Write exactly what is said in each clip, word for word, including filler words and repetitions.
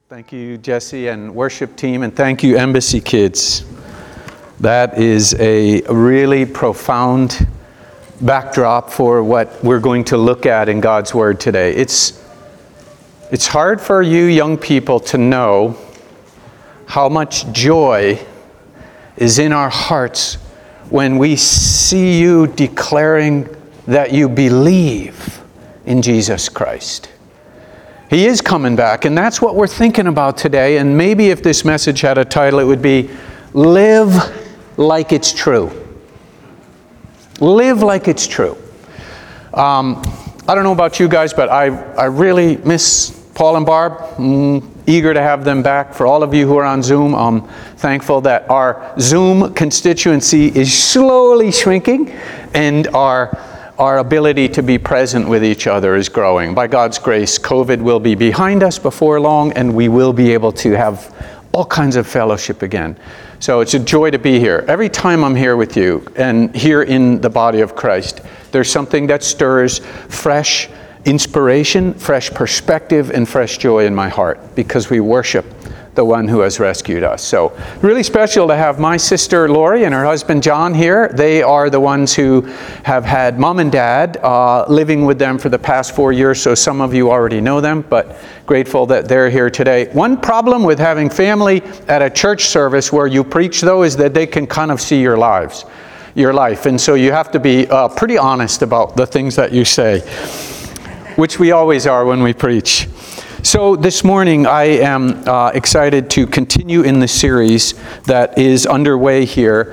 Thank you, Jesse and worship team, and thank you, Embassy Kids. That is a really profound backdrop for what we're going to look at in God's Word today. It's, it's hard for you young people to know how much joy is in our hearts when we see you declaring that you believe in Jesus Christ. He is coming back, and that's what we're thinking about today. And maybe if this message had a title, it would be, Live Like It's True. Live like it's true. Um, I don't know about you guys, but I, I really miss Paul and Barb. Mm, eager to have them back. For all of you who are on Zoom, I'm thankful that our Zoom constituency is slowly shrinking, and our Our ability to be present with each other is growing. By God's grace, COVID will be behind us before long, and we will be able to have all kinds of fellowship again. So it's a joy to be here. Every time I'm here with you and here in the body of Christ, there's something that stirs fresh inspiration, fresh perspective, and fresh joy in my heart because we worship the one who has rescued us. So really special to have my sister Lori and her husband John here. They are the ones who have had mom and dad uh, living with them for the past four years, so some of you already know them, but grateful that they're here today. One problem with having family at a church service where you preach, though, is that they can kind of see your lives, your life, and so you have to be uh, pretty honest about the things that you say, which we always are when we preach. So this morning I am uh, excited to continue in the series that is underway here,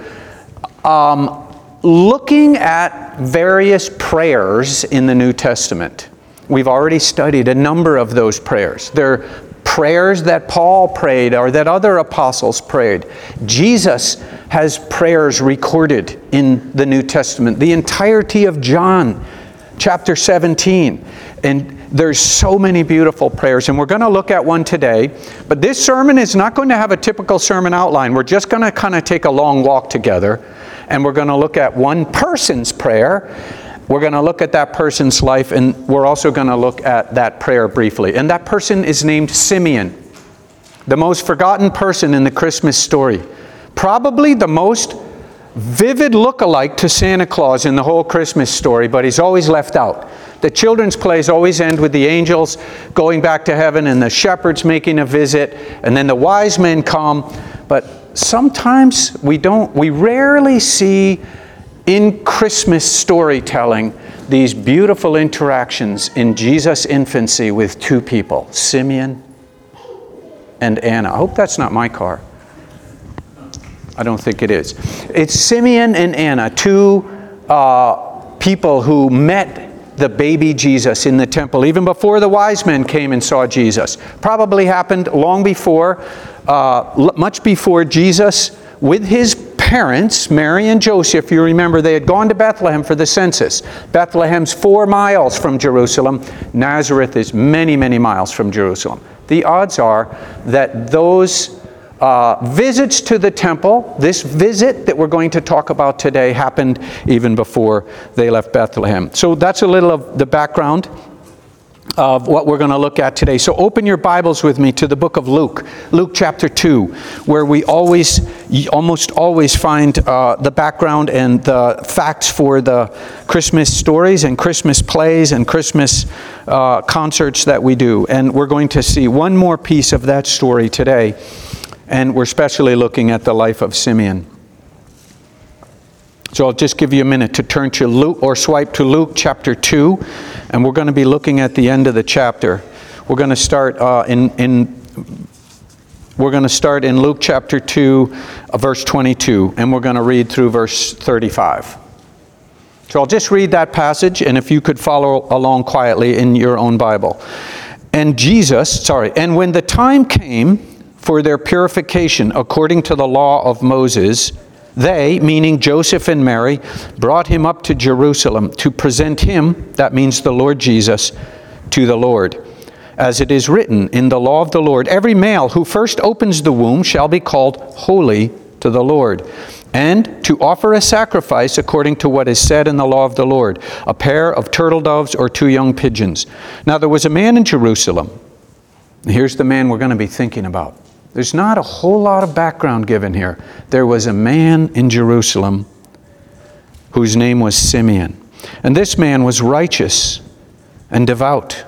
um, looking at various prayers in the New Testament. We've already studied a number of those prayers. They're prayers that Paul prayed or that other apostles prayed. Jesus has prayers recorded in the New Testament, the entirety of John chapter seventeen. And there's so many beautiful prayers, and we're going to look at one today. But this sermon is not going to have a typical sermon outline. We're just going to kind of take a long walk together, and we're going to look at one person's prayer. We're going to look at that person's life, and we're also going to look at that prayer briefly. And that person is named Simeon, the most forgotten person in the Christmas story. Probably the most vivid look-alike to Santa Claus in the whole Christmas story, but he's always left out. The children's plays always end with the angels going back to heaven and the shepherds making a visit, and then the wise men come. But sometimes we don't, we rarely see in Christmas storytelling these beautiful interactions in Jesus' infancy with two people, Simeon and Anna. I hope that's not my car. I don't think it is. It's Simeon and Anna, two uh, people who met the baby Jesus in the temple, even before the wise men came and saw Jesus. Probably happened long before, uh, much before Jesus, with his parents, Mary and Joseph. You remember they had gone to Bethlehem for the census. Bethlehem's four miles from Jerusalem. Nazareth is many, many miles from Jerusalem. The odds are that those Uh, visits to the temple, this visit that we're going to talk about today, happened even before they left Bethlehem. So that's a little of the background of what we're going to look at today. So open your Bibles with me to the book of Luke, Luke chapter two, where we always, almost always find uh, the background and the facts for the Christmas stories and Christmas plays and Christmas uh, concerts that we do. And we're going to see one more piece of that story today. And we're especially looking at the life of Simeon. So I'll just give you a minute to turn to Luke or swipe to Luke chapter two. And we're going to be looking at the end of the chapter. We're going to start uh, in, in we're going to start in Luke chapter two, uh, verse twenty-two. And we're going to read through verse thirty-five. So I'll just read that passage, and if you could follow along quietly in your own Bible. And Jesus, sorry, and when the time came for their purification according to the law of Moses, they, meaning Joseph and Mary, brought him up to Jerusalem to present him, that means the Lord Jesus, to the Lord. As it is written in the law of the Lord, every male who first opens the womb shall be called holy to the Lord. And to offer a sacrifice according to what is said in the law of the Lord, a pair of turtle doves or two young pigeons. Now there was a man in Jerusalem Here's the man we're going to be thinking about. There's not a whole lot of background given here. There was a man in Jerusalem whose name was Simeon. And this man was righteous and devout,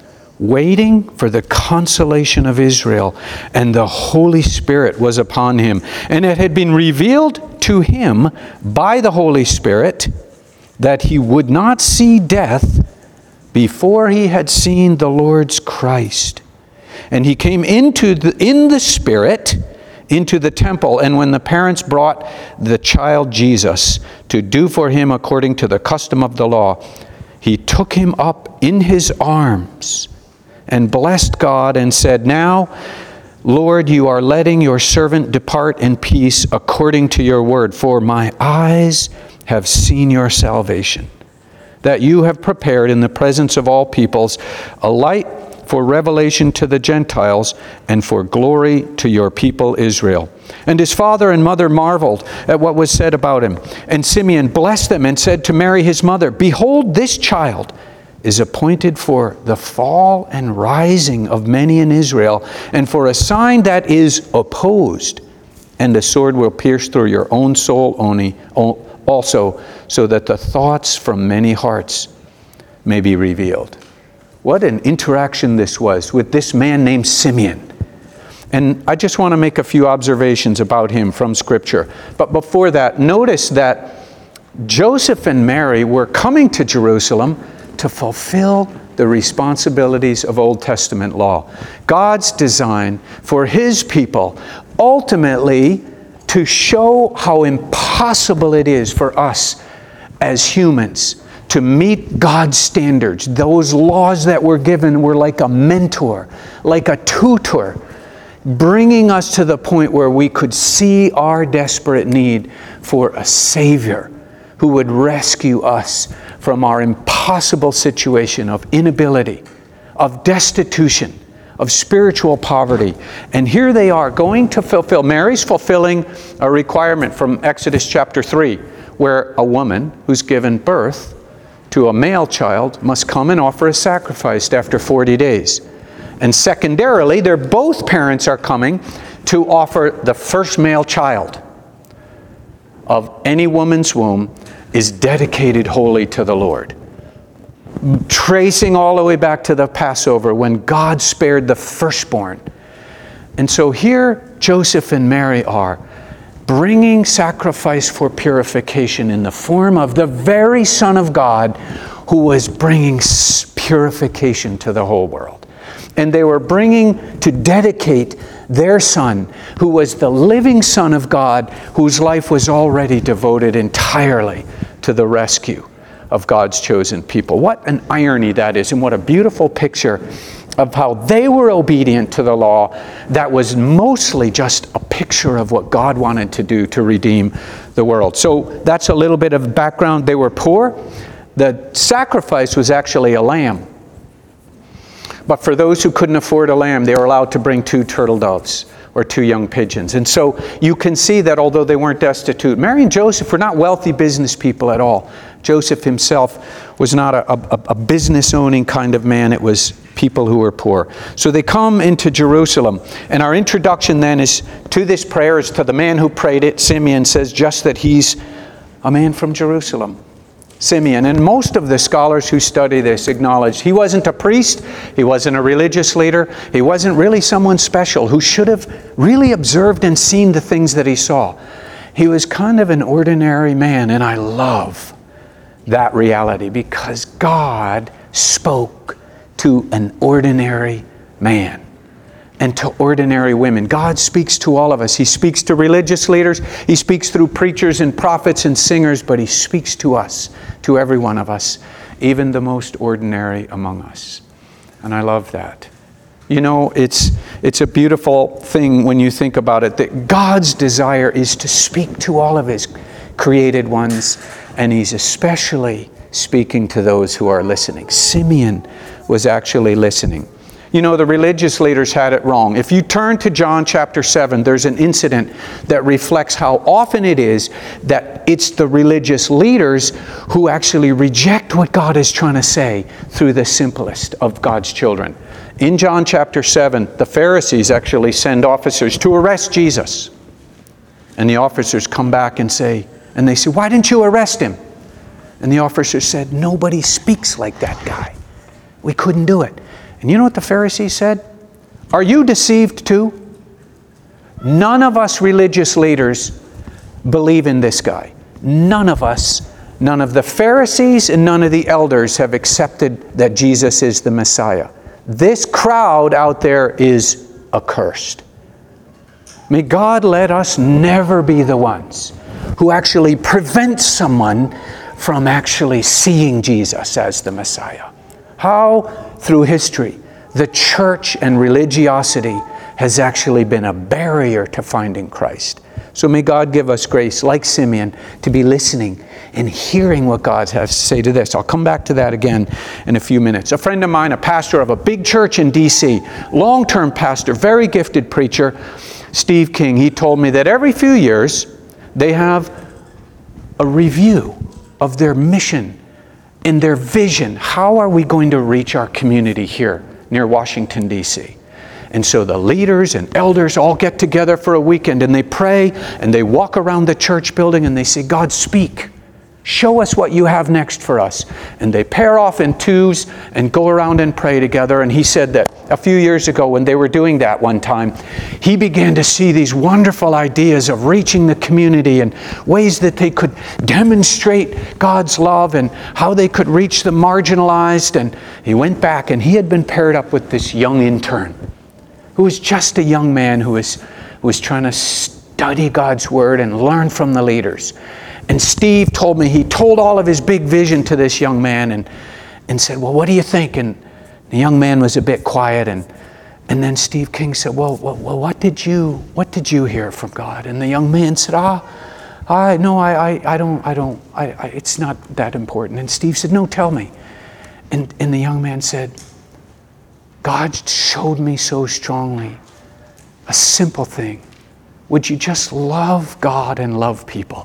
waiting for the consolation of Israel, and the Holy Spirit was upon him. And it had been revealed to him by the Holy Spirit that he would not see death before he had seen the Lord's Christ. And he came into the, in the Spirit into the temple, and when the parents brought the child Jesus to do for him according to the custom of the law, he took him up in his arms and blessed God and said, "Now, Lord, you are letting your servant depart in peace according to your word, for my eyes have seen your salvation, that you have prepared in the presence of all peoples a light for revelation to the Gentiles, and for glory to your people Israel." And his father and mother marveled at what was said about him. And Simeon blessed them and said to Mary his mother, "Behold, this child is appointed for the fall and rising of many in Israel, and for a sign that is opposed, and the sword will pierce through your own soul only, also, so that the thoughts from many hearts may be revealed." What an interaction this was with this man named Simeon. And I just want to make a few observations about him from Scripture. But before that, notice that Joseph and Mary were coming to Jerusalem to fulfill the responsibilities of Old Testament law. God's design for His people, ultimately to show how impossible it is for us as humans to meet God's standards. Those laws that were given were like a mentor, like a tutor, bringing us to the point where we could see our desperate need for a Savior who would rescue us from our impossible situation of inability, of destitution, of spiritual poverty. And here they are going to fulfill. Mary's fulfilling a requirement from Exodus chapter three, where a woman who's given birth to a male child must come and offer a sacrifice after forty days. And secondarily, they're both parents are coming to offer the first male child of any woman's womb is dedicated wholly to the Lord. Tracing all the way back to the Passover when God spared the firstborn. And so here Joseph and Mary are bringing sacrifice for purification in the form of the very Son of God who was bringing purification to the whole world. And they were bringing to dedicate their Son, who was the living Son of God, whose life was already devoted entirely to the rescue of God's chosen people. What an irony that is, and what a beautiful picture of how they were obedient to the law that was mostly just a picture of what God wanted to do to redeem the world. So that's a little bit of background. They were poor. The sacrifice was actually a lamb. But for those who couldn't afford a lamb, they were allowed to bring two turtle doves or two young pigeons. And so you can see that although they weren't destitute, Mary and Joseph were not wealthy business people at all. Joseph himself was not a, a, a business-owning kind of man. It was people who were poor. So they come into Jerusalem. And our introduction then is to this prayer is to the man who prayed it. Simeon says just that he's a man from Jerusalem. Simeon. And most of the scholars who study this acknowledge he wasn't a priest, he wasn't a religious leader, he wasn't really someone special who should have really observed and seen the things that he saw. He was kind of an ordinary man, and I love that reality because God spoke to an ordinary man and to ordinary women. God speaks to all of us. He speaks to religious leaders. He speaks through preachers and prophets and singers, but He speaks to us, to every one of us, even the most ordinary among us. And I love that. You know, it's it's a beautiful thing when you think about it, that God's desire is to speak to all of His created ones, and He's especially speaking to those who are listening. Simeon was actually listening. You know, the religious leaders had it wrong. If you turn to John chapter seven, there's an incident that reflects how often it is that it's the religious leaders who actually reject what God is trying to say through the simplest of God's children. in John chapter seven, the Pharisees actually send officers to arrest Jesus. And the officers come back and say, and they say, why didn't you arrest him? And the officer said, nobody speaks like that guy. We couldn't do it. And you know what the Pharisees said? Are you deceived too? None of us religious leaders believe in this guy. None of us, none of the Pharisees and none of the elders have accepted that Jesus is the Messiah. This crowd out there is accursed. May God let us never be the ones who actually prevent someone from actually seeing Jesus as the Messiah. How, through history, the church and religiosity has actually been a barrier to finding Christ. So may God give us grace, like Simeon, to be listening and hearing what God has to say to this. I'll come back to that again in a few minutes. A friend of mine, a pastor of a big church in D C, long-term pastor, very gifted preacher, Steve King, he told me that every few years they have a review of their mission and their vision. How are we going to reach our community here near Washington, D C? And so the leaders and elders all get together for a weekend and they pray and they walk around the church building and they say, God, speak. Show us what you have next for us. And they pair off in twos and go around and pray together. And he said that a few years ago when they were doing that one time, he began to see these wonderful ideas of reaching the community and ways that they could demonstrate God's love and how they could reach the marginalized. And he went back and he had been paired up with this young intern who was just a young man who was, who was trying to study God's Word and learn from the leaders. And Steve told me, he told all of his big vision to this young man and, and said, well, what do you think? And the young man was a bit quiet. And, and then Steve King said, well, well, well what did you, what did you hear from God? And the young man said, ah, I, no, I, I, I don't, I don't, I, I, it's not that important. And Steve said, no, tell me. And, and the young man said, God showed me so strongly a simple thing. Would you just love God and love people?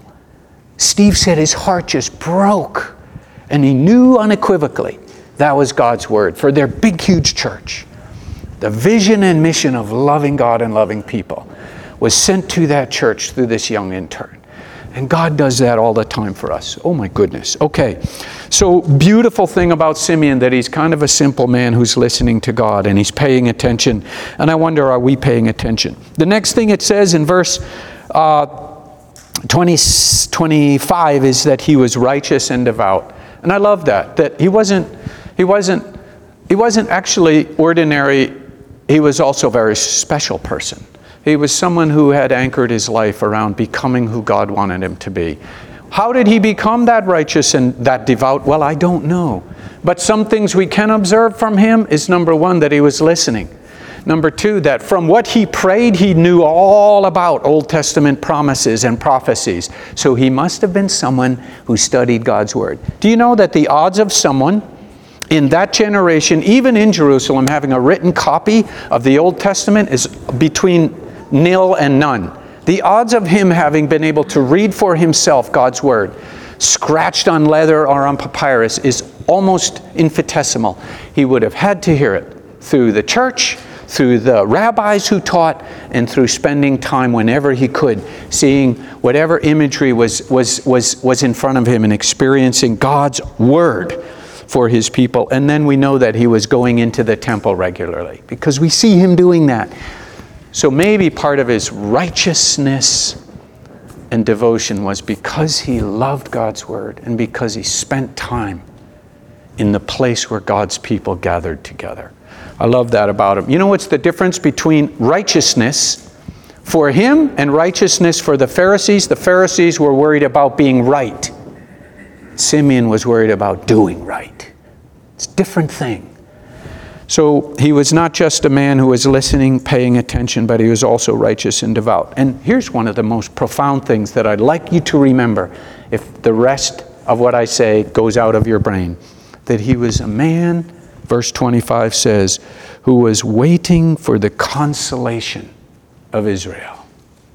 Steve said his heart just broke, and he knew unequivocally that was God's word for their big, huge church. The vision and mission of loving God and loving people was sent to that church through this young intern. And God does that all the time for us. Oh my goodness. Okay. So beautiful thing about Simeon, that he's kind of a simple man who's listening to God and he's paying attention. And I wonder, are we paying attention? The next thing it says in verse uh, twenty, twenty-five is that he was righteous and devout. And I love that, that he wasn't, he wasn't, he wasn't actually ordinary. He was also a very special person. He was someone who had anchored his life around becoming who God wanted him to be. How did he become that righteous and that devout? Well, I don't know. But some things we can observe from him is, number one, that he was listening. Number two, that from what he prayed, he knew all about Old Testament promises and prophecies. So he must have been someone who studied God's Word. Do you know that the odds of someone in that generation, even in Jerusalem, having a written copy of the Old Testament is between nil and none? The odds of him having been able to read for himself God's Word, scratched on leather or on papyrus, is almost infinitesimal. He would have had to hear it through the church, through the rabbis who taught, and through spending time whenever he could, seeing whatever imagery was, was, was, was in front of him and experiencing God's Word for his people. And then we know that he was going into the temple regularly, because we see him doing that. So maybe part of his righteousness and devotion was because he loved God's Word and because he spent time in the place where God's people gathered together. I love that about him. You know what's the difference between righteousness for him and righteousness for the Pharisees? The Pharisees were worried about being right. Simeon was worried about doing right. It's a different thing. So he was not just a man who was listening, paying attention, but he was also righteous and devout. And here's one of the most profound things that I'd like you to remember, if the rest of what I say goes out of your brain, that he was a man, verse twenty-five says, who was waiting for the consolation of Israel.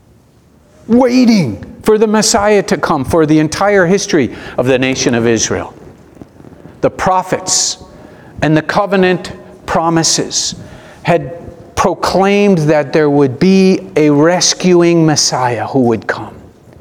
Waiting for the Messiah to come, for the entire history of the nation of Israel. The prophets and the covenant promises had proclaimed that there would be a rescuing Messiah who would come,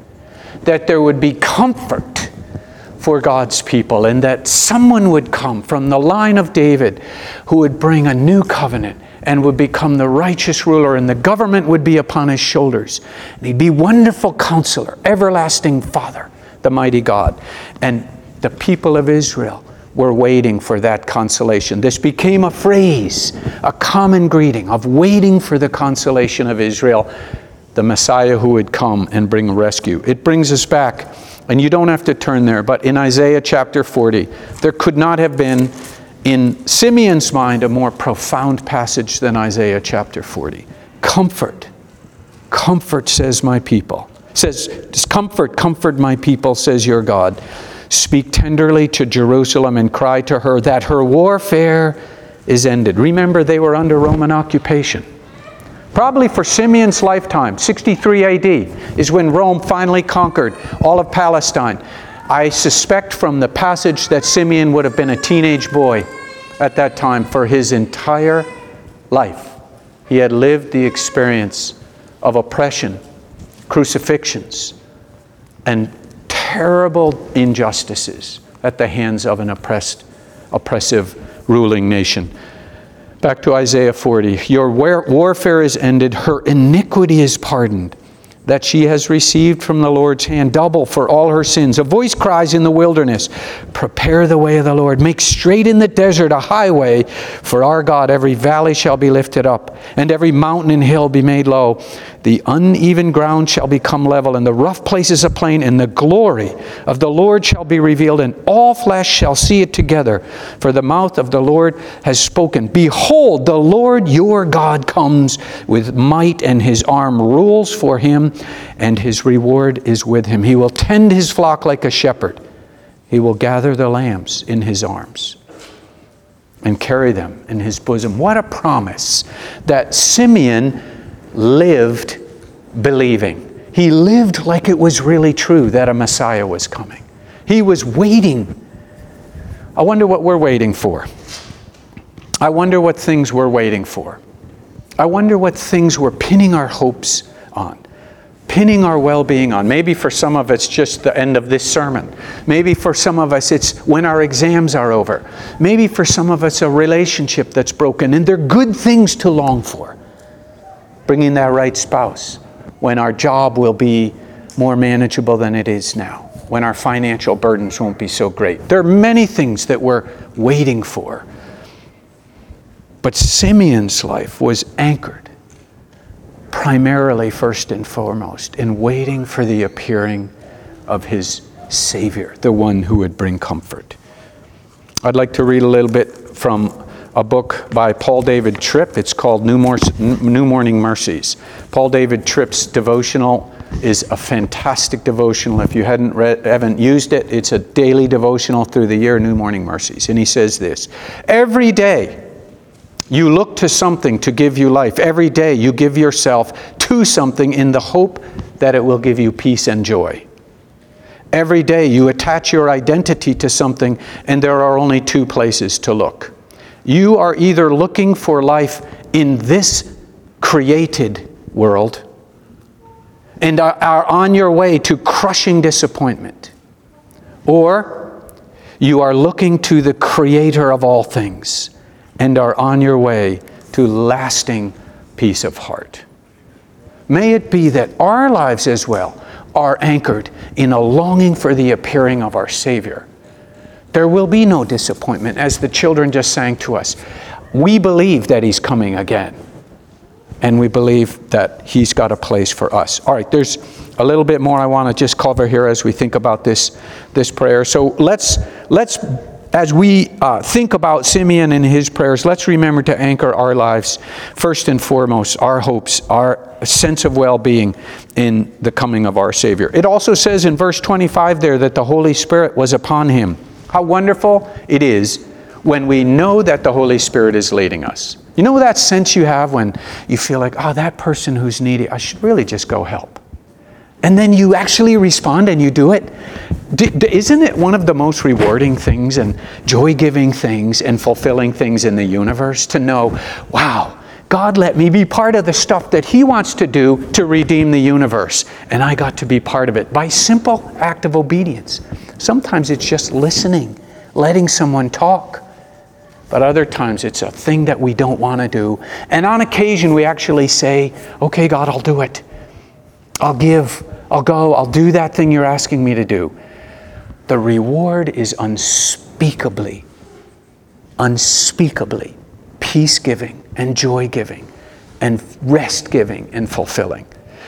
that there would be comfort for God's people, and that someone would come from the line of David who would bring a new covenant and would become the righteous ruler, and the government would be upon his shoulders. And he'd be Wonderful Counselor, Everlasting Father, the mighty God. And the people of Israel were waiting for that consolation. This became a phrase, a common greeting of waiting for the consolation of Israel, the Messiah who would come and bring rescue. It brings us back, and you don't have to turn there, but in Isaiah chapter forty, there could not have been, in Simeon's mind, a more profound passage than Isaiah chapter forty. Comfort, comfort, says my people. Says, comfort, comfort my people, says your God. Speak tenderly to Jerusalem and cry to her that her warfare is ended. Remember, they were under Roman occupation. Probably for Simeon's lifetime, sixty-three A D, is when Rome finally conquered all of Palestine. I suspect from the passage that Simeon would have been a teenage boy at that time. For his entire life, he had lived the experience of oppression, crucifixions, and terrible injustices at the hands of an oppressed, oppressive ruling nation. Back to Isaiah forty. Your war- warfare is ended, her iniquity is pardoned, that she has received from the Lord's hand double for all her sins. A voice cries in the wilderness, prepare the way of the Lord. Make straight in the desert a highway for our God. Every valley shall be lifted up, and every mountain and hill be made low. The uneven ground shall become level, and the rough places a plain, and the glory of the Lord shall be revealed, and all flesh shall see it together. For the mouth of the Lord has spoken. Behold, the Lord your God comes with might, and his arm rules for him, and his reward is with him. He will tend his flock like a shepherd. He will gather the lambs in his arms and carry them in his bosom. What a promise that Simeon lived believing. He lived like it was really true that a Messiah was coming. He was waiting. I wonder what we're waiting for. I wonder what things we're waiting for. I wonder what things we're pinning our hopes on, pinning our well-being on. Maybe for some of it's just the end of this sermon. Maybe for some of us it's when our exams are over. Maybe for some of us a relationship that's broken, and they're good things to long for. Bringing that right spouse, when our job will be more manageable than it is now, when our financial burdens won't be so great. There are many things that we're waiting for. But Simeon's life was anchored primarily, first and foremost, in waiting for the appearing of his Savior, the one who would bring comfort. I'd like to read a little bit from a book by Paul David Tripp. It's called New, Mor- New Morning Mercies. Paul David Tripp's devotional is a fantastic devotional. If you hadn't read, haven't used it, it's a daily devotional through the year, New Morning Mercies. And he says this: every day you look to something to give you life. Every day you give yourself to something in the hope that it will give you peace and joy. Every day you attach your identity to something, and there are only two places to look. You are either looking for life in this created world and are on your way to crushing disappointment, or you are looking to the Creator of all things and are on your way to lasting peace of heart. May it be that our lives as well are anchored in a longing for the appearing of our Savior. There will be no disappointment, as the children just sang to us. We believe that He's coming again, and we believe that He's got a place for us. All right, there's a little bit more I want to just cover here as we think about this, this prayer. So let's, let's as we uh, think about Simeon and his prayers, let's remember to anchor our lives, first and foremost, our hopes, our sense of well-being in the coming of our Savior. It also says in verse twenty-five there that the Holy Spirit was upon him. How wonderful it is when we know that the Holy Spirit is leading us. You know that sense you have when you feel like, oh, that person who's needy, I should really just go help. And then you actually respond and you do it. D- d- isn't it one of the most rewarding things and joy-giving things and fulfilling things in the universe to know, wow, God let me be part of the stuff that He wants to do to redeem the universe. And I got to be part of it by simple act of obedience. Sometimes it's just listening, letting someone talk. But other times it's a thing that we don't want to do. And on occasion we actually say, okay, God, I'll do it. I'll give, I'll go, I'll do that thing you're asking me to do. The reward is unspeakably, unspeakably peace-giving and joy-giving and rest-giving and fulfilling.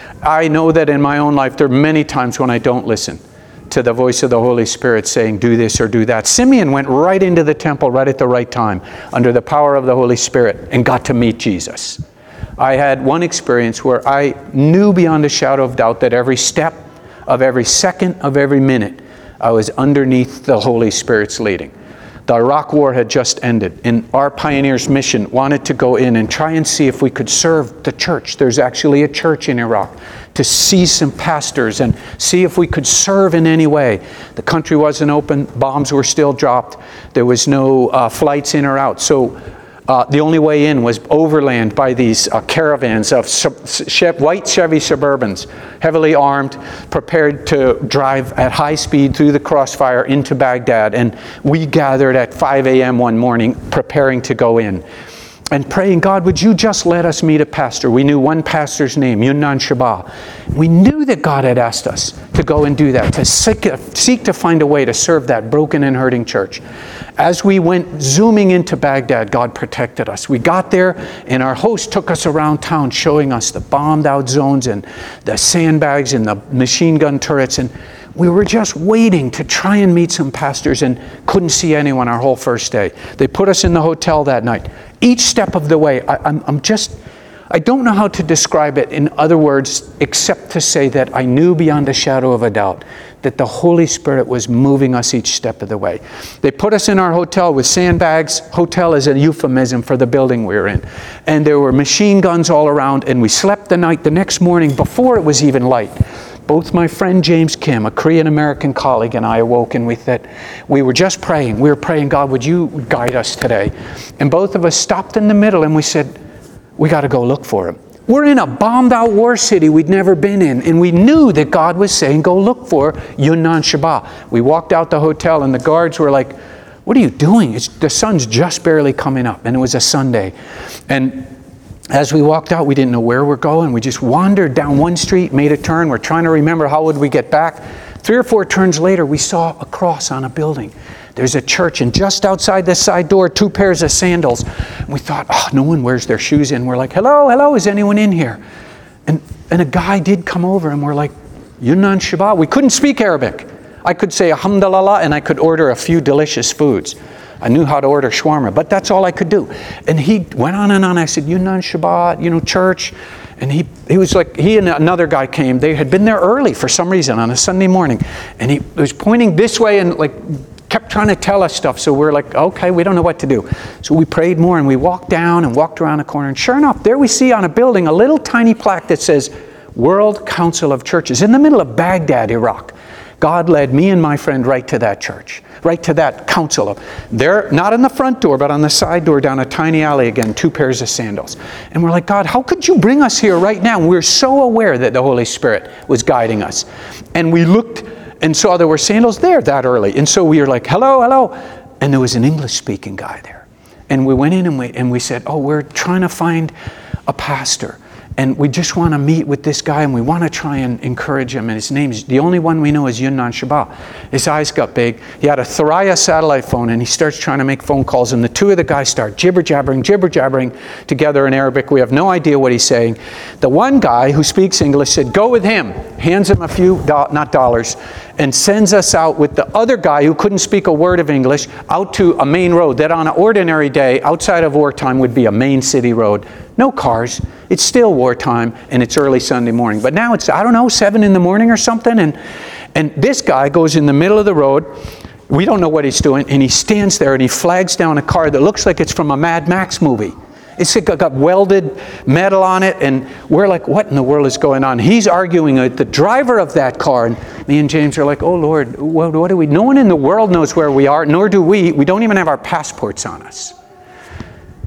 I know that in my own life there are many times when I don't listen to the voice of the Holy Spirit saying, do this or do that. Simeon went right into the temple right at the right time under the power of the Holy Spirit and got to meet Jesus. I had one experience where I knew beyond a shadow of doubt that every step of every second of every minute I was underneath the Holy Spirit's leading. The Iraq War had just ended, and our Pioneers mission wanted to go in and try and see if we could serve the church. There's actually a church in Iraq, to see some pastors and see if we could serve in any way. The country wasn't open, bombs were still dropped, there was no uh, flights in or out. So uh, the only way in was overland by these uh, caravans of sub- Chev- white Chevy Suburbans, heavily armed, prepared to drive at high speed through the crossfire into Baghdad. And we gathered at five a.m. one morning preparing to go in and praying, God, would you just let us meet a pastor? We knew one pastor's name, Yunnan Shaba. We knew that God had asked us to go and do that, to seek, seek to find a way to serve that broken and hurting church. As we went zooming into Baghdad, God protected us. We got there, and our host took us around town showing us the bombed out zones and the sandbags and the machine gun turrets. And we were just waiting to try and meet some pastors and couldn't see anyone our whole first day. They put us in the hotel that night. Each step of the way, I, I'm, I'm just, I don't know how to describe it in other words except to say that I knew beyond a shadow of a doubt that the Holy Spirit was moving us each step of the way. They put us in our hotel with sandbags. Hotel is a euphemism for the building we were in. And there were machine guns all around, and we slept the night the next morning before it was even light. Both my friend James Kim, a Korean-American colleague, and I awoke, and we thought, we were just praying. We were praying, God, would you guide us today? And both of us stopped in the middle, and we said, we got to go look for him. We're in a bombed-out war city we'd never been in, and we knew that God was saying, go look for Yunnan Shaba. We walked out the hotel, and the guards were like, what are you doing? It's, the sun's just barely coming up, and it was a Sunday. And as we walked out, we didn't know where we're going. We just wandered down one street, made a turn. We're trying to remember how would we get back. Three or four turns later, we saw a cross on a building. There's a church, and just outside the side door, two pairs of sandals. And we thought, oh, no one wears their shoes in. We're like, hello, hello, is anyone in here? And and a guy did come over, and we're like, Yunnan Shaba. We couldn't speak Arabic. I could say alhamdulillah, and I could order a few delicious foods. I knew how to order shawarma, but that's all I could do. And he went on and on. I said, Yunnan Shaba, you know, church. And he he was like, he and another guy came. They had been there early for some reason on a Sunday morning. And he was pointing this way and like kept trying to tell us stuff. So we're like, okay, we don't know what to do. So we prayed more, and we walked down and walked around a corner. And sure enough, there we see on a building a little tiny plaque that says World Council of Churches in the middle of Baghdad, Iraq. God led me and my friend right to that church, right to that council. There, not in the front door, but on the side door down a tiny alley again, two pairs of sandals. And we're like, God, how could you bring us here right now? We're so aware that the Holy Spirit was guiding us. And we looked and saw there were sandals there that early. And so we were like, hello, hello. And there was an English-speaking guy there. And we went in and we, and we said, oh, we're trying to find a pastor. And we just want to meet with this guy, and we want to try and encourage him. And his name's, the only one we know is Yunnan Shaba. His eyes got big. He had a Thuraya satellite phone, and he starts trying to make phone calls. And the two of the guys start jibber-jabbering, jibber-jabbering together in Arabic. We have no idea what he's saying. The one guy who speaks English said, go with him. Hands him a few, do- not dollars, and sends us out with the other guy who couldn't speak a word of English out to a main road that on an ordinary day outside of wartime would be a main city road. No cars. It's still wartime, and it's early Sunday morning. But now it's, I don't know, seven in the morning or something. And, and this guy goes in the middle of the road. We don't know what he's doing. And he stands there, and he flags down a car that looks like it's from a Mad Max movie. It's got welded metal on it. And we're like, what in the world is going on? He's arguing with the driver of that car. And me and James are like, oh, Lord, what, what do we? No one in the world knows where we are, nor do we. We don't even have our passports on us.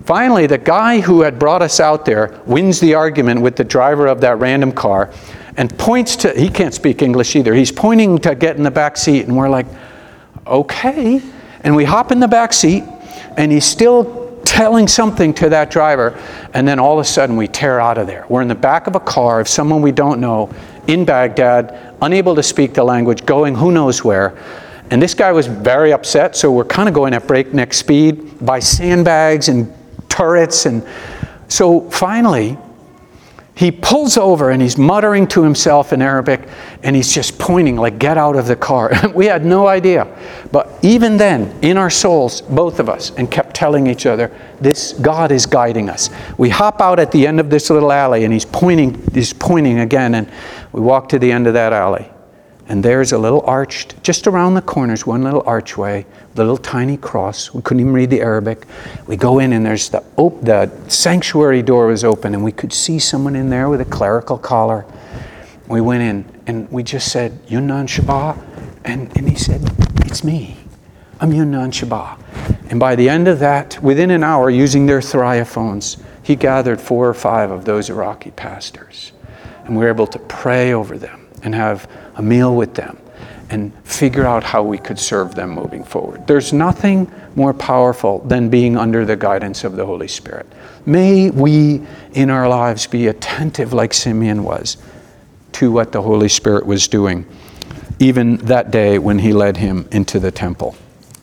Finally, the guy who had brought us out there wins the argument with the driver of that random car and points to, he can't speak English either, he's pointing to get in the back seat, and we're like, okay. And we hop in the back seat, and he's still telling something to that driver, and then all of a sudden we tear out of there. We're in the back of a car of someone we don't know in Baghdad, unable to speak the language, going who knows where. And this guy was very upset, so we're kind of going at breakneck speed by sandbags and turrets. And so finally, he pulls over and he's muttering to himself in Arabic, and he's just pointing like, get out of the car. We had no idea. But even then, in our souls, both of us, and kept telling each other, this God is guiding us. We hop out at the end of this little alley, and he's pointing, he's pointing again, and we walk to the end of that alley. And there's a little arched, just around the corners, one little archway, the little tiny cross. We couldn't even read the Arabic. We go in, and there's the, op- the sanctuary door was open, and we could see someone in there with a clerical collar. We went in, and we just said, Yunnan Shaba? And, and he said, it's me. I'm Yunnan Shaba. And by the end of that, within an hour, using their Thuriya phones, he gathered four or five of those Iraqi pastors. And we were able to pray over them and have a meal with them and figure out how we could serve them moving forward. There's nothing more powerful than being under the guidance of the Holy Spirit. May we in our lives be attentive like Simeon was to what the Holy Spirit was doing, even that day when he led him into the temple.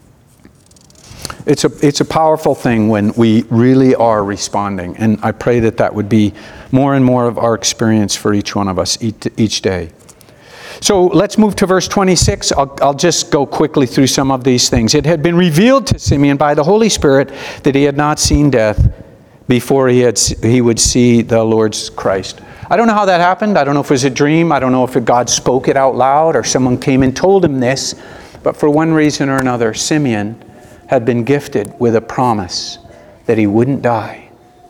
It's a, it's a powerful thing when we really are responding, and I pray that that would be more and more of our experience for each one of us each, each day. So let's move to verse twenty-six. I'll, I'll just go quickly through some of these things. It had been revealed to Simeon by the Holy Spirit that he had not seen death before he had he would see the Lord's Christ. I don't know how that happened. I don't know if it was a dream. I don't know if God spoke it out loud or someone came and told him this. But for one reason or another, Simeon had been gifted with a promise that he wouldn't die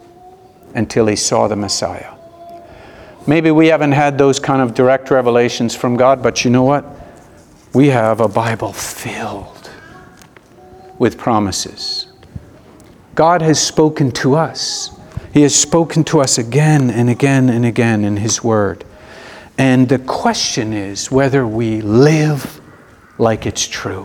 until he saw the Messiah. Maybe we haven't had those kind of direct revelations from God, but you know what? We have a Bible filled with promises. God has spoken to us. He has spoken to us again and again and again in His Word. And the question is whether we live like it's true.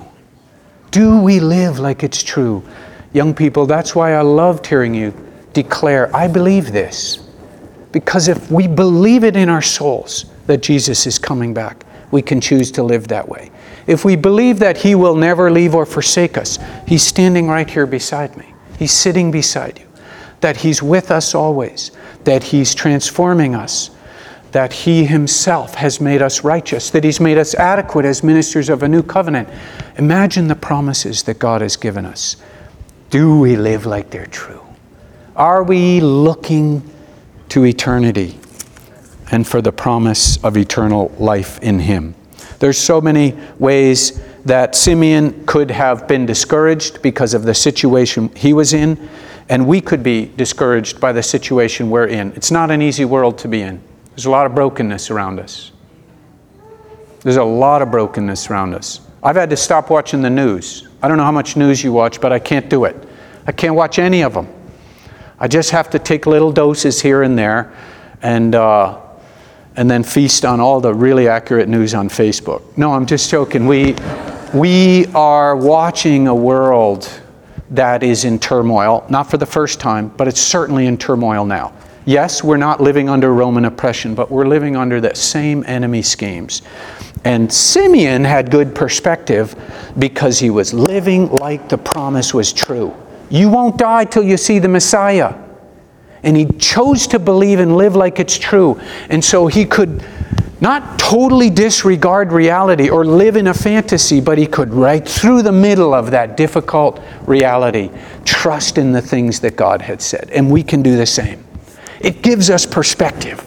Do we live like it's true? Young people, that's why I loved hearing you declare, I believe this. Because if we believe it in our souls that Jesus is coming back, we can choose to live that way. If we believe that He will never leave or forsake us, He's standing right here beside me. He's sitting beside you. That He's with us always. That He's transforming us. That He Himself has made us righteous. That He's made us adequate as ministers of a new covenant. Imagine the promises that God has given us. Do we live like they're true? Are we looking to eternity and for the promise of eternal life in Him? There's so many ways that Simeon could have been discouraged because of the situation he was in, and we could be discouraged by the situation we're in. It's not an easy world to be in. There's a lot of brokenness around us. There's a lot of brokenness around us. I've had to stop watching the news. I don't know how much news you watch, but I can't do it. I can't watch any of them. I just have to take little doses here and there and uh, and then feast on all the really accurate news on Facebook. No, I'm just joking. We, we are watching a world that is in turmoil, not for the first time, but it's certainly in turmoil now. Yes, we're not living under Roman oppression, but we're living under the same enemy schemes. And Simeon had good perspective because he was living like the promise was true. You won't die till you see the Messiah. And he chose to believe and live like it's true. And so he could not totally disregard reality or live in a fantasy, but he could, right through the middle of that difficult reality, trust in the things that God had said. And we can do the same. It gives us perspective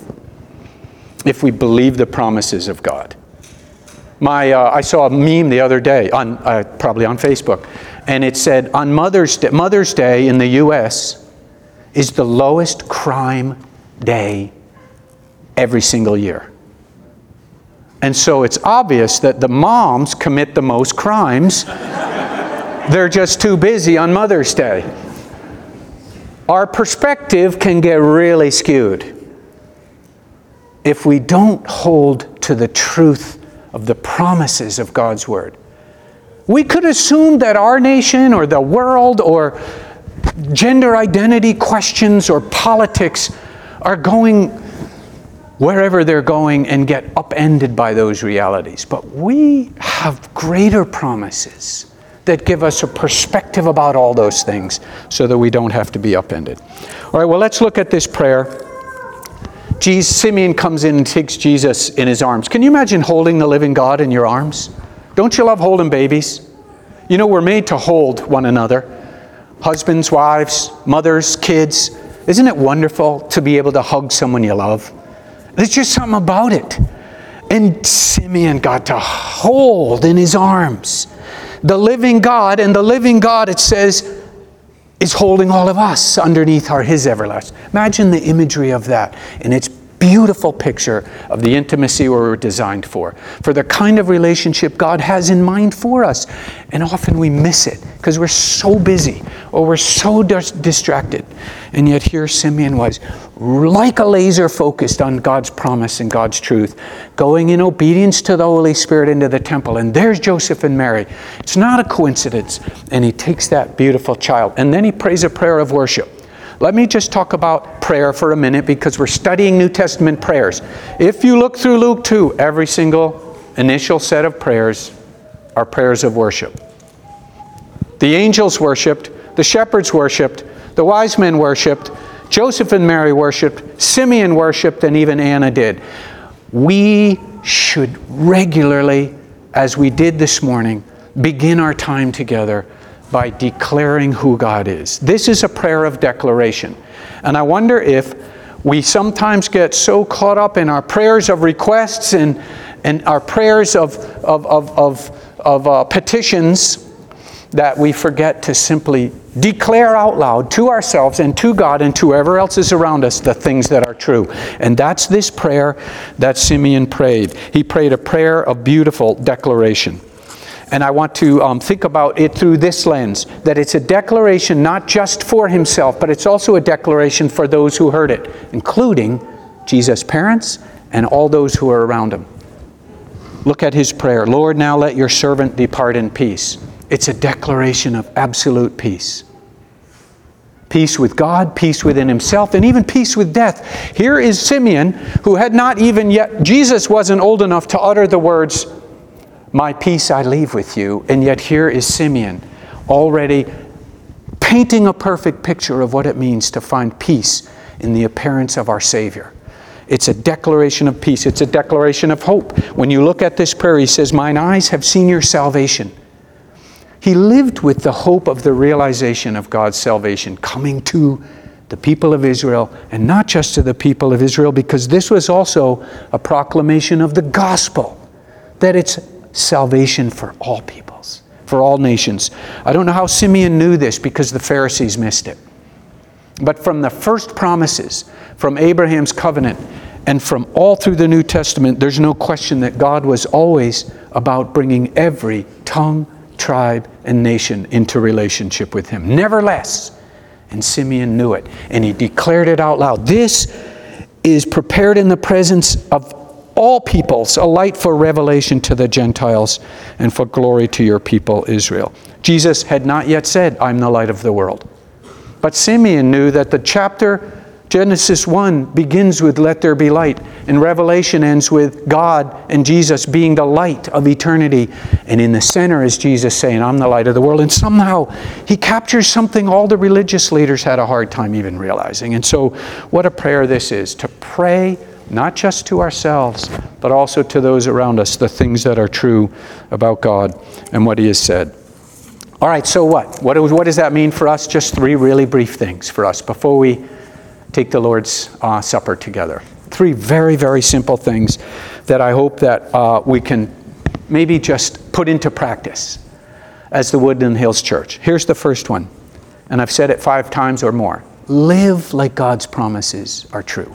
if we believe the promises of God. My, uh, I saw a meme the other day, on uh, probably on Facebook, and it said, on Mother's Day, Mother's Day in the U S is the lowest crime day every single year. And so it's obvious that the moms commit the most crimes. They're just too busy on Mother's Day. our perspective can get really skewed if we don't hold to the truth of the promises of God's Word. We could assume that our nation or the world or gender identity questions or politics are going wherever they're going and get upended by those realities. But we have greater promises that give us a perspective about all those things so that we don't have to be upended. All right, well, let's look at this prayer. Jesus, Simeon comes in and takes Jesus in his arms. Can you imagine holding the living God in your arms? Don't you love holding babies? You know, we're made to hold one another. Husbands, wives, mothers, kids. Isn't it wonderful to be able to hug someone you love? There's just something about it. And Simeon got to hold in his arms the living God. And the living God, it says, is holding all of us underneath our His everlasting. Imagine the imagery of that. And it's beautiful picture of the intimacy we were designed for, for the kind of relationship God has in mind for us. And often we miss it because we're so busy or we're so dis- distracted. And yet here Simeon was, like a laser focused on God's promise and God's truth, going in obedience to the Holy Spirit into the temple. And there's Joseph and Mary. It's not a coincidence. And he takes that beautiful child. And then he prays a prayer of worship. Let me just talk about prayer for a minute because we're studying New Testament prayers. If you look through Luke two, every single initial set of prayers are prayers of worship. The angels worshipped, the shepherds worshipped, the wise men worshipped, Joseph and Mary worshipped, Simeon worshipped, and even Anna did. We should regularly, as we did this morning, begin our time together by declaring who God is. This is a prayer of declaration. And I wonder if we sometimes get so caught up in our prayers of requests and, and our prayers of, of, of, of, of uh, petitions that we forget to simply declare out loud to ourselves and to God and to whoever else is around us the things that are true. And that's this prayer that Simeon prayed. He prayed a prayer of beautiful declaration. And I want to um, think about it through this lens, that it's a declaration not just for himself, but it's also a declaration for those who heard it, including Jesus' parents and all those who are around him. Look at his prayer. Lord, now let your servant depart in peace. It's a declaration of absolute peace. Peace with God, peace within himself, and even peace with death. Here is Simeon, who had not even yet, Jesus wasn't old enough to utter the words, "My peace I leave with you," and yet here is Simeon already painting a perfect picture of what it means to find peace in the appearance of our Savior. It's a declaration of peace. It's a declaration of hope. When you look at this prayer, he says, "Mine eyes have seen your salvation." He lived with the hope of the realization of God's salvation coming to the people of Israel, and not just to the people of Israel, because this was also a proclamation of the gospel, that it's salvation for all peoples, for all nations. I don't know how Simeon knew this because the Pharisees missed it. But from the first promises, from Abraham's covenant, and from all through the New Testament, there's no question that God was always about bringing every tongue, tribe, and nation into relationship with him. Never less. And Simeon knew it. And he declared it out loud. This is prepared in the presence of all peoples, a light for revelation to the Gentiles and for glory to your people Israel. Jesus had not yet said, "I'm the light of the world." But Simeon knew that the chapter, Genesis one, begins with "let there be light," and Revelation ends with God and Jesus being the light of eternity. And in the center is Jesus saying, "I'm the light of the world." And somehow he captures something all the religious leaders had a hard time even realizing. And so what a prayer this is, to pray not just to ourselves, but also to those around us, the things that are true about God and what he has said. All right, so what? What, what does that mean for us? Just three really brief things for us before we take the Lord's uh, Supper together. Three very, very simple things that I hope that uh, we can maybe just put into practice as the Woodland Hills Church. Here's the first one, and I've said it five times or more. Live like God's promises are true.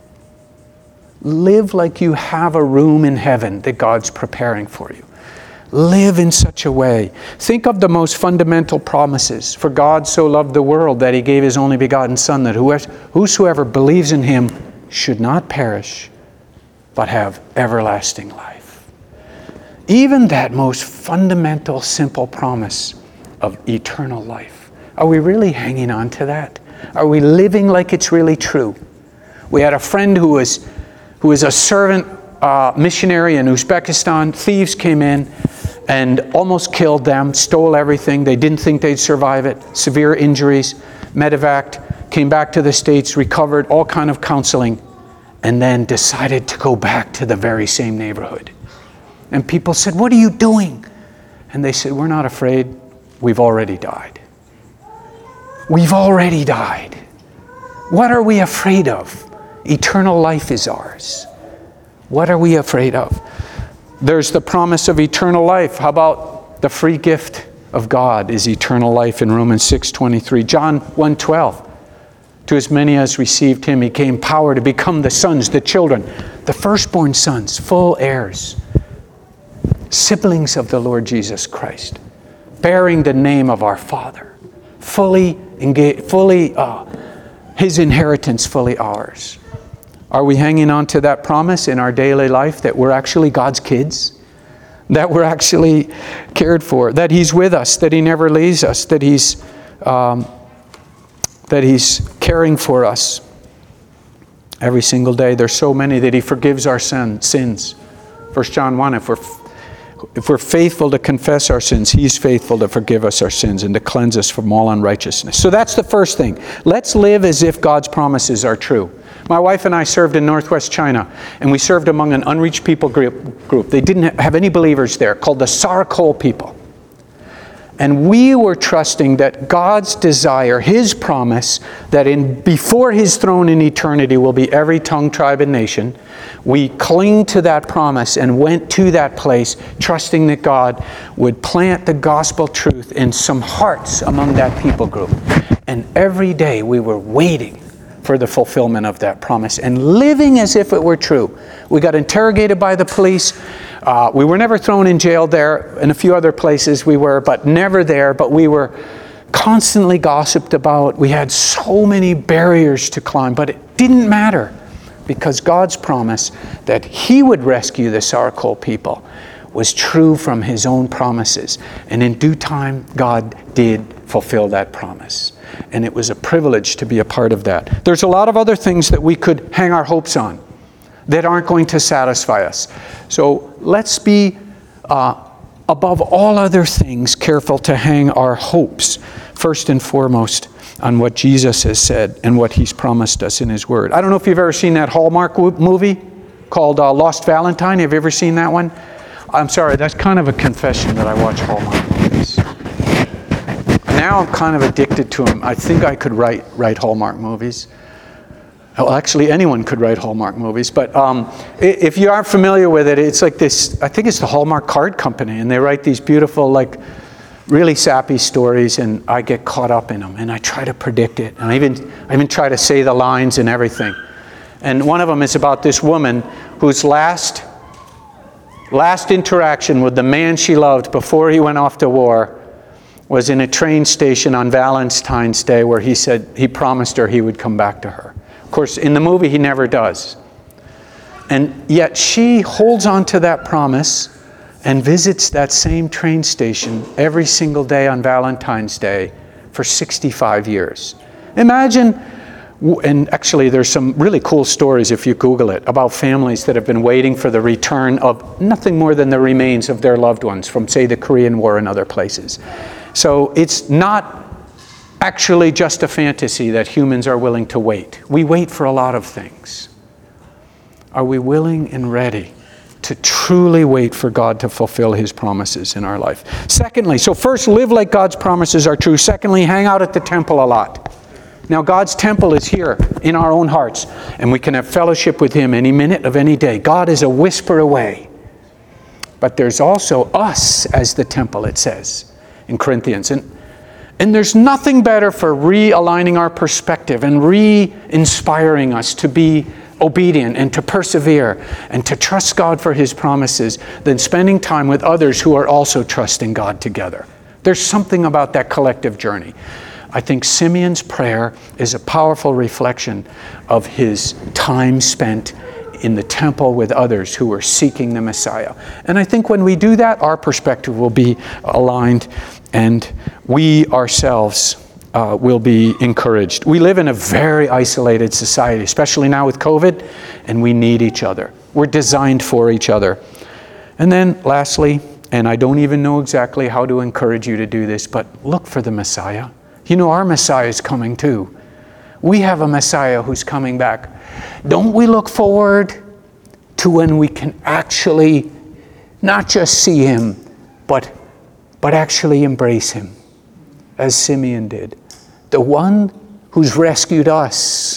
Live like you have a room in heaven that God's preparing for you. live in such a way. Think of the most fundamental promises. For God so loved the world that he gave his only begotten Son, that whosoever believes in him should not perish, but have everlasting life. Even that most fundamental, simple promise of eternal life. Are we really hanging on to that? Are we living like it's really true? We had a friend who was, who was a servant uh, missionary in Uzbekistan. Thieves came in and almost killed them, stole everything. They didn't think they'd survive it. Severe injuries, medevaced, came back to the States, recovered, all kind of counseling, and then decided to go back to the very same neighborhood. And people said, "What are you doing?" And they said, "We're not afraid. We've already died. We've already died. What are we afraid of? Eternal life is ours. What are we afraid of?" There's the promise of eternal life. How about the free gift of God is eternal life in Romans six twenty-three. John one twelve. To as many as received him, he gave power to become the sons, the children, the firstborn sons, full heirs, siblings of the Lord Jesus Christ, bearing the name of our Father, fully engaged, fully uh, his inheritance, fully ours. Are we hanging on to that promise in our daily life that we're actually God's kids? That we're actually cared for? That he's with us? That he never leaves us? That he's, um, that he's caring for us every single day? There's so many that he forgives our sin, sins. First John one, if we're, if we're faithful to confess our sins, he's faithful to forgive us our sins and to cleanse us from all unrighteousness. So that's the first thing. Let's live as if God's promises are true. My wife and I served in northwest China, and we served among an unreached people group. group. They didn't have any believers there, called the Sarakol people. And we were trusting that God's desire, his promise, that in before his throne in eternity will be every tongue, tribe, and nation. We clinged to that promise and went to that place, trusting that God would plant the gospel truth in some hearts among that people group. And every day we were waiting for the fulfillment of that promise and living as if it were true. We got interrogated by the police. Uh, we were never thrown in jail there. In a few other places we were, but never there. But we were constantly gossiped about. We had so many barriers to climb, but it didn't matter because God's promise that he would rescue the Sarakol people was true from his own promises. And in due time, God did fulfill that promise. And it was a privilege to be a part of that. There's a lot of other things that we could hang our hopes on that aren't going to satisfy us. So let's be, uh, above all other things, careful to hang our hopes, first and foremost, on what Jesus has said and what he's promised us in his word. I don't know if you've ever seen that Hallmark movie called uh, Lost Valentine. Have you ever seen that one? I'm sorry, that's kind of a confession that I watch Hallmark movies. Now I'm kind of addicted to them. I think I could write write Hallmark movies. Well, actually, anyone could write Hallmark movies. But um, if you aren't familiar with it, it's like this, I think it's the Hallmark Card Company, and they write these beautiful, like, really sappy stories, and I get caught up in them, and I try to predict it. And I even, I even try to say the lines and everything. And one of them is about this woman whose last, last interaction with the man she loved before he went off to war was in a train station on Valentine's Day, where he said he promised her he would come back to her. Of course, in the movie, he never does. And yet she holds on to that promise and visits that same train station every single day on Valentine's Day for sixty-five years. Imagine, and actually there's some really cool stories if you Google it, about families that have been waiting for the return of nothing more than the remains of their loved ones from, say, the Korean War and other places. So it's not actually just a fantasy that humans are willing to wait. We wait for a lot of things. Are we willing and ready to truly wait for God to fulfill his promises in our life? Secondly, so first, live like God's promises are true. Secondly, hang out at the temple a lot. Now, God's temple is here in our own hearts, and we can have fellowship with him any minute of any day. God is a whisper away. But there's also us as the temple, it says in Corinthians. And, and there's nothing better for realigning our perspective and re-inspiring us to be obedient and to persevere and to trust God for his promises than spending time with others who are also trusting God together. There's something about that collective journey. I think Simeon's prayer is a powerful reflection of his time spent in the temple with others who were seeking the Messiah. And I think when we do that, our perspective will be aligned and we ourselves uh, will be encouraged. We live in a very isolated society, especially now with COVID, and we need each other. We're designed for each other. And then lastly, and I don't even know exactly how to encourage you to do this, but look for the Messiah. You know, our Messiah is coming too. We have a Messiah who's coming back. Don't we look forward to when we can actually not just see him, but, but actually embrace him, as Simeon did. The one who's rescued us,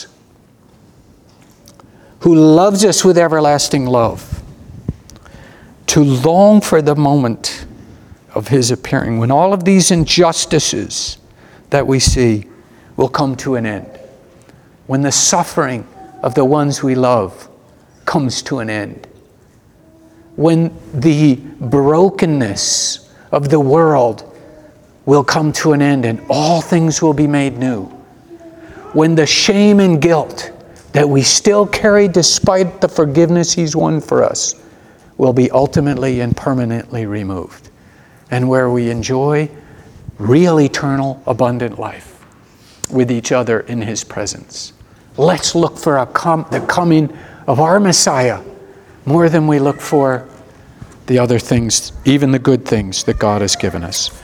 who loves us with everlasting love, to long for the moment of his appearing, when all of these injustices that we see will come to an end, when the suffering of the ones we love comes to an end, when the brokenness of the world will come to an end and all things will be made new, when the shame and guilt that we still carry despite the forgiveness he's won for us will be ultimately and permanently removed, and where we enjoy real eternal abundant life with each other in his presence. Let's look for a com- the coming of our Messiah more than we look for the other things, even the good things that God has given us.